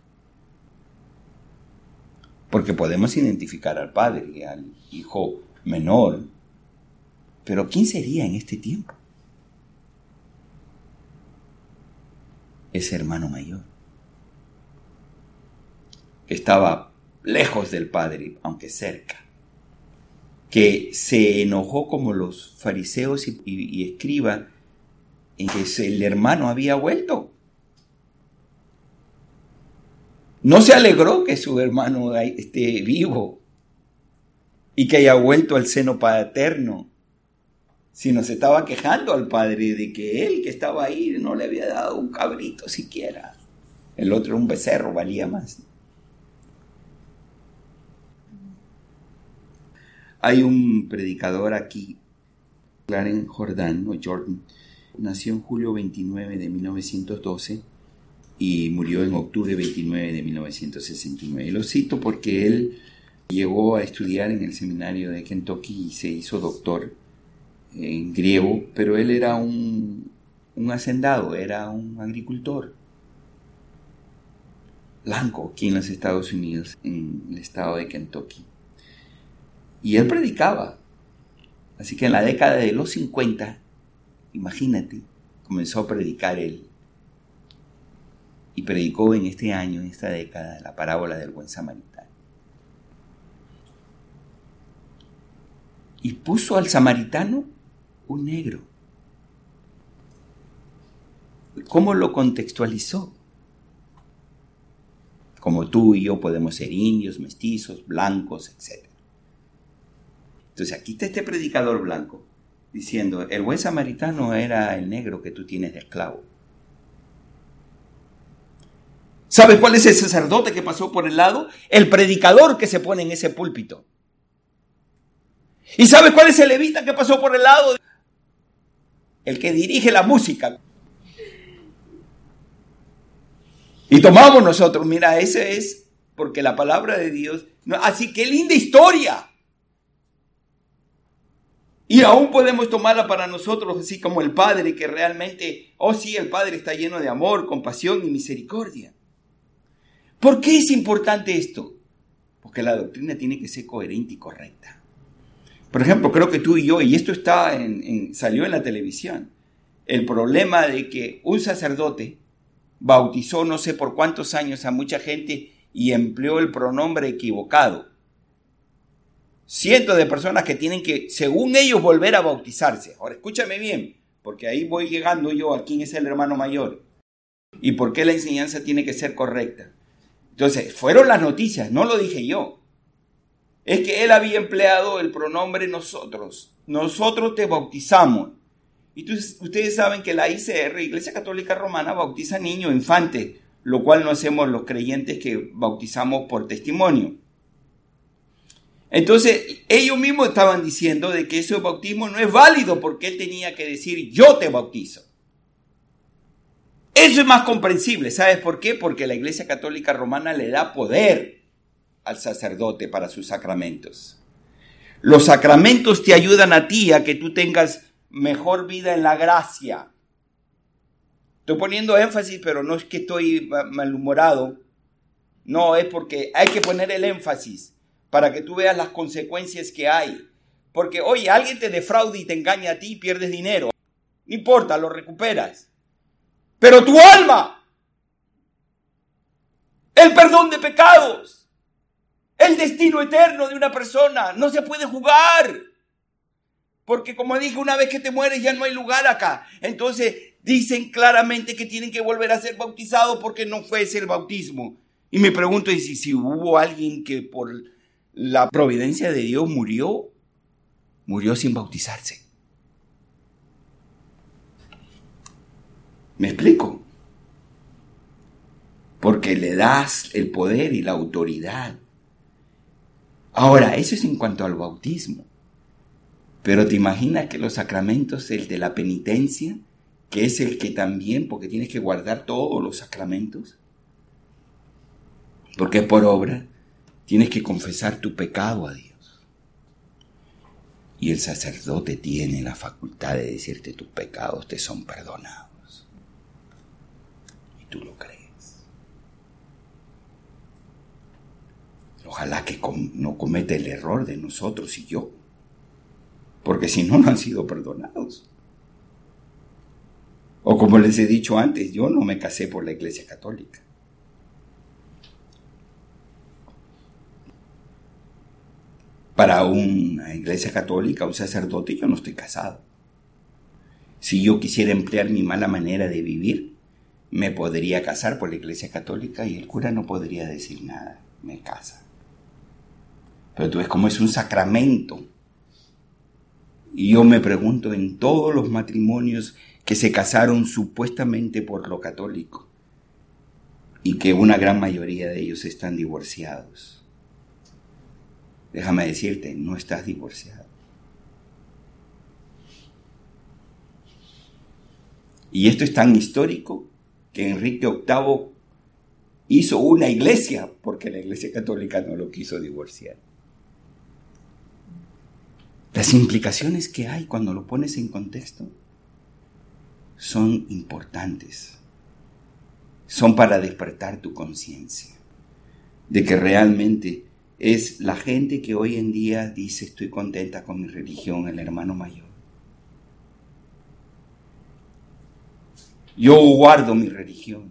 Porque podemos identificar al padre, al hijo menor. Pero ¿quién sería en este tiempo? Ese hermano mayor. Que estaba lejos del padre, aunque cerca. Que se enojó como los fariseos y, y, y escribas en que el hermano había vuelto. No se alegró que su hermano esté vivo y que haya vuelto al seno paterno, sino se estaba quejando al padre de que él que estaba ahí no le había dado un cabrito siquiera. El otro, un becerro, valía más. Hay un predicador aquí, Clarence Jordan, o Jordan, nació en julio veintinueve de mil novecientos doce y murió en octubre veintinueve de mil novecientos sesenta y nueve. Y lo cito porque él llegó a estudiar en el seminario de Kentucky y se hizo doctor en griego, pero él era un, un hacendado, era un agricultor blanco aquí en los Estados Unidos, en el estado de Kentucky. Y él predicaba. Así que en la década de los cincuenta, imagínate, comenzó a predicar él. Y predicó en este año, en esta década, la parábola del buen samaritano. Y puso al samaritano un negro. ¿Cómo lo contextualizó? Como tú y yo podemos ser indios, mestizos, blancos, etcétera. Entonces aquí está este predicador blanco diciendo, el buen samaritano era el negro que tú tienes de esclavo. ¿Sabes cuál es el sacerdote que pasó por el lado? El predicador que se pone en ese púlpito. ¿Y sabes cuál es el levita que pasó por el lado? El que dirige la música. Y tomamos nosotros, mira, ese es porque la palabra de Dios, no, así que linda historia. Y aún podemos tomarla para nosotros así como el Padre que realmente, oh sí, el Padre está lleno de amor, compasión y misericordia. ¿Por qué es importante esto? Porque la doctrina tiene que ser coherente y correcta. Por ejemplo, creo que tú y yo, y esto está en, en, salió en la televisión, el problema de que un sacerdote bautizó no sé por cuántos años a mucha gente y empleó el pronombre equivocado. Cientos de personas que tienen que, según ellos, volver a bautizarse. Ahora, escúchame bien, porque ahí voy llegando yo a quién es el hermano mayor y por qué la enseñanza tiene que ser correcta. Entonces, fueron las noticias, no lo dije yo. Es que él había empleado el pronombre nosotros. Nosotros te bautizamos. Y tú, ustedes saben que la I C R, Iglesia Católica Romana, bautiza niños, infantes, lo cual no hacemos los creyentes que bautizamos por testimonio. Entonces, ellos mismos estaban diciendo de que ese bautismo no es válido porque él tenía que decir, yo te bautizo. Eso es más comprensible. ¿Sabes por qué? Porque la Iglesia Católica Romana le da poder al sacerdote para sus sacramentos. Los sacramentos te ayudan a ti a que tú tengas mejor vida en la gracia. Estoy poniendo énfasis, pero no es que estoy malhumorado. No, es porque hay que poner el énfasis. para que tú veas las consecuencias que hay. Porque, oye, alguien te defrauda y te engaña a ti y pierdes dinero. No importa, lo recuperas. Pero tu alma, el perdón de pecados, el destino eterno de una persona, no se puede jugar. Porque como dije, una vez que te mueres ya no hay lugar acá. Entonces dicen claramente que tienen que volver a ser bautizados porque no fue ese el bautismo. Y me pregunto, ¿y si, si hubo alguien que por la providencia de Dios murió? Murió sin bautizarse. ¿Me explico? Porque le das el poder y la autoridad. Ahora, eso es en cuanto al bautismo. Pero te imaginas que los sacramentos, el de la penitencia, que es el que también, porque tienes que guardar todos los sacramentos, porque por obra tienes que confesar tu pecado a Dios. Y el sacerdote tiene la facultad de decirte tus pecados te son perdonados. Y tú lo crees. Ojalá que no cometa el error de nosotros y yo. Porque si no, no han sido perdonados. O como les he dicho antes, yo no me casé por la Iglesia Católica. Para una Iglesia Católica, un sacerdote, yo no estoy casado. Si yo quisiera emplear mi mala manera de vivir, me podría casar por la Iglesia Católica y el cura no podría decir nada, me casa. Pero tú ves cómo es un sacramento. Y yo me pregunto en todos los matrimonios que se casaron supuestamente por lo católico y que una gran mayoría de ellos están divorciados. Déjame decirte, no estás divorciado. Y esto es tan histórico que Enrique octavo hizo una iglesia porque la Iglesia Católica no lo quiso divorciar. Las implicaciones que hay cuando lo pones en contexto son importantes. Son para despertar tu conciencia de que realmente es la gente que hoy en día dice estoy contenta con mi religión, el hermano mayor. Yo guardo mi religión.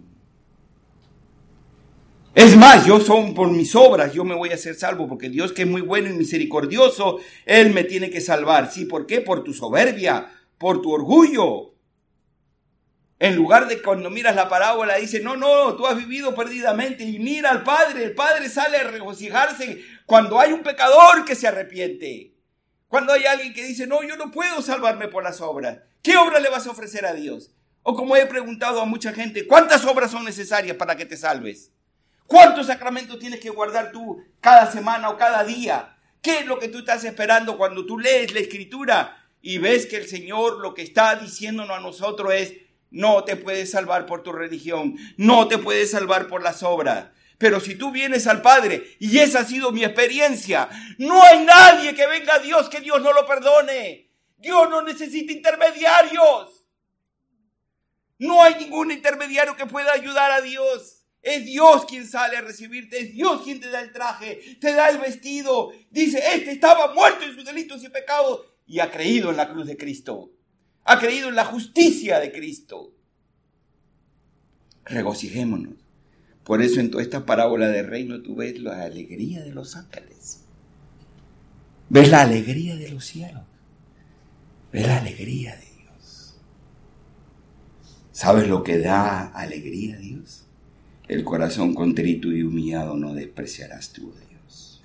Es más, yo son por mis obras, yo me voy a ser salvo, porque Dios, que es muy bueno y misericordioso, Él me tiene que salvar. ¿Sí? ¿Por qué? Por tu soberbia, por tu orgullo. En lugar de cuando miras la parábola, dice, no, no, tú has vivido perdidamente y mira al Padre. El Padre sale a regocijarse cuando hay un pecador que se arrepiente. Cuando hay alguien que dice, no, yo no puedo salvarme por las obras. ¿Qué obra le vas a ofrecer a Dios? O como he preguntado a mucha gente, ¿cuántas obras son necesarias para que te salves? ¿Cuántos sacramentos tienes que guardar tú cada semana o cada día? ¿Qué es lo que tú estás esperando cuando tú lees la Escritura y ves que el Señor lo que está diciéndonos a nosotros es, no te puedes salvar por tu religión, no te puedes salvar por las obras? Pero si tú vienes al Padre, y esa ha sido mi experiencia, no hay nadie que venga a Dios que Dios no lo perdone. Dios no necesita intermediarios. No hay ningún intermediario que pueda ayudar a Dios. Es Dios quien sale a recibirte, es Dios quien te da el traje, te da el vestido. Dice, este estaba muerto en sus delitos y pecados y ha creído en la cruz de Cristo. Ha creído en la justicia de Cristo. Regocijémonos. Por eso en toda esta parábola del reino tú ves la alegría de los ángeles. Ves la alegría de los cielos. Ves la alegría de Dios. ¿Sabes lo que da alegría a Dios? El corazón contrito y humillado no despreciarás tú, Dios.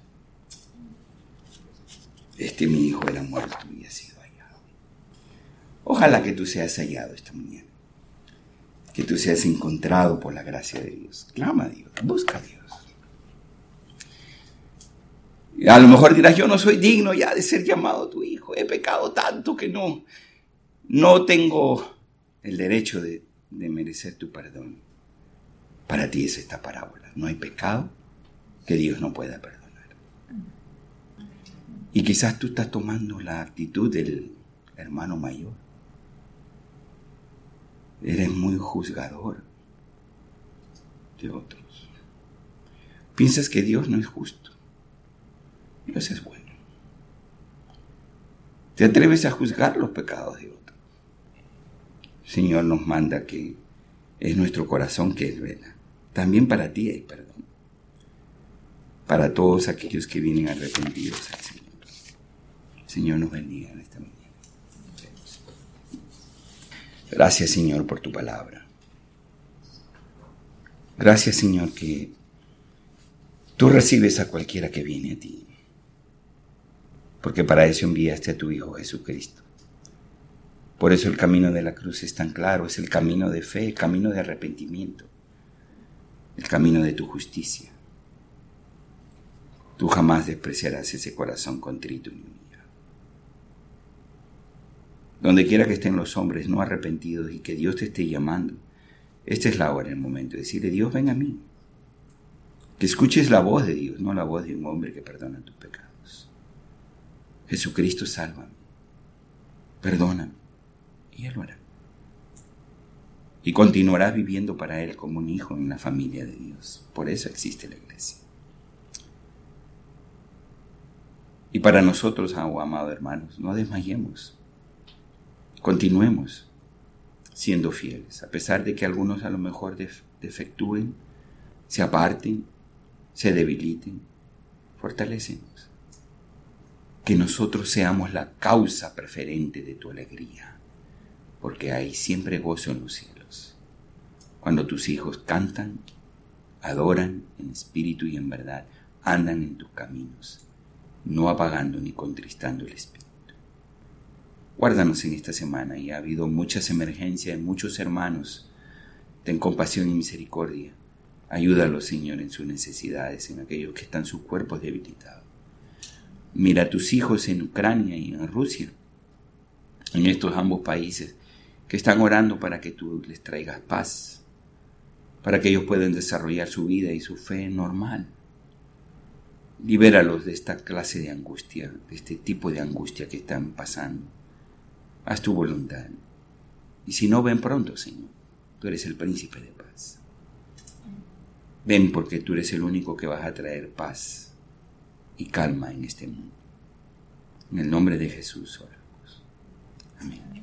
Este mi hijo era muerto y ha sido hallado. Ojalá que tú seas hallado esta mañana. Que tú seas encontrado por la gracia de Dios. Clama a Dios, busca a Dios. Y a lo mejor dirás, yo no soy digno ya de ser llamado tu hijo. He pecado tanto que no, no tengo el derecho de, de merecer tu perdón. Para ti es esta parábola. No hay pecado que Dios no pueda perdonar. Y quizás tú estás tomando la actitud del hermano mayor. Eres muy juzgador de otros. Piensas que Dios no es justo. Dios es bueno. ¿Te atreves a juzgar los pecados de otros? El Señor nos manda que es nuestro corazón que Él vela. También para ti hay perdón. Para todos aquellos que vienen arrepentidos al Señor. El Señor nos bendiga en esta mañana. Gracias, Señor, por tu palabra. Gracias, Señor, que tú recibes a cualquiera que viene a ti. Porque para eso enviaste a tu Hijo Jesucristo. Por eso el camino de la cruz es tan claro, es el camino de fe, el camino de arrepentimiento, el camino de tu justicia. Tú jamás despreciarás ese corazón contrito y humillado. Donde quiera que estén los hombres no arrepentidos y que Dios te esté llamando, esta es la hora, el momento de decirle: Dios, ven a mí. Que escuches la voz de Dios, no la voz de un hombre que perdona tus pecados. Jesucristo, sálvame, perdóname, y Él lo hará. Y continuarás viviendo para Él como un hijo en la familia de Dios. Por eso existe la iglesia. Y para nosotros, oh, amados hermanos, no desmayemos. Continuemos siendo fieles, a pesar de que algunos a lo mejor defectúen, se aparten, se debiliten. Fortalécenos. Que nosotros seamos la causa preferente de tu alegría, porque hay siempre gozo en los cielos. Cuando tus hijos cantan, adoran en espíritu y en verdad, andan en tus caminos, no apagando ni contristando el espíritu. Guárdanos en esta semana, y ha habido muchas emergencias en muchos hermanos. Ten compasión y misericordia. Ayúdalos, Señor, en sus necesidades, en aquellos que están sus cuerpos debilitados. Mira a tus hijos en Ucrania y en Rusia, en estos ambos países, que están orando para que tú les traigas paz, para que ellos puedan desarrollar su vida y su fe normal. Libéralos de esta clase de angustia, de este tipo de angustia que están pasando. Haz tu voluntad. Y si no, ven pronto, Señor. Tú eres el príncipe de paz. Ven, porque tú eres el único que vas a traer paz y calma en este mundo. En el nombre de Jesús oramos. Amén.